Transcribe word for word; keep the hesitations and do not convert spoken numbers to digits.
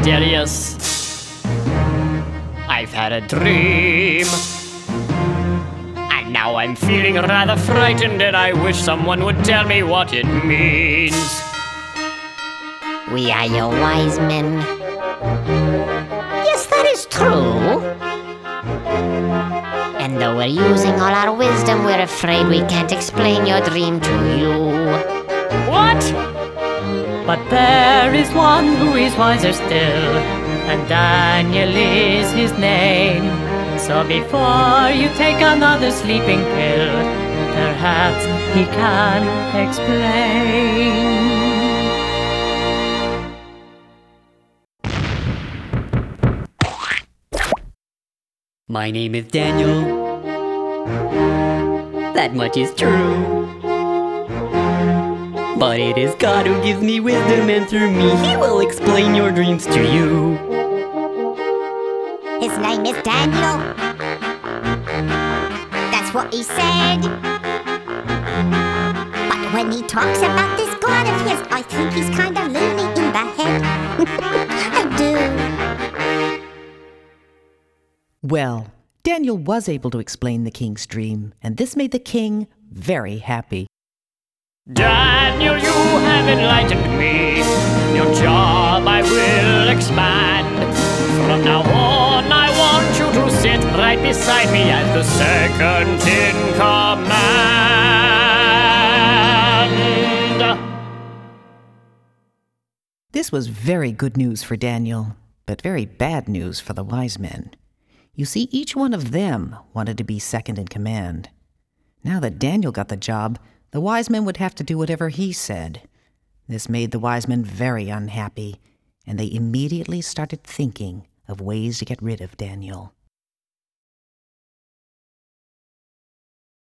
mysterious. I've had a dream, and now I'm feeling rather frightened, and I wish someone would tell me what it means. We are your wise men. Yes, that is true. And though we're using all our wisdom, we're afraid we can't explain your dream to you. What? But there is one who is wiser still, and Daniel is his name. So before you take another sleeping pill, perhaps he can explain. My name is Daniel. That much is true. But it is God who gives me wisdom, and through me He will explain your dreams to you. His name is Daniel. That's what he said. But when he talks about this God of his, I think he's kinda loony in the head. I do. Well, Daniel was able to explain the king's dream, and this made the king very happy. Daniel, you have enlightened me. Your job I will expand. From now on, I want you to sit right beside me as the second in command. This was very good news for Daniel, but very bad news for the wise men. You see, each one of them wanted to be second in command. Now that Daniel got the job, the wise men would have to do whatever he said. This made the wise men very unhappy, and they immediately started thinking of ways to get rid of Daniel.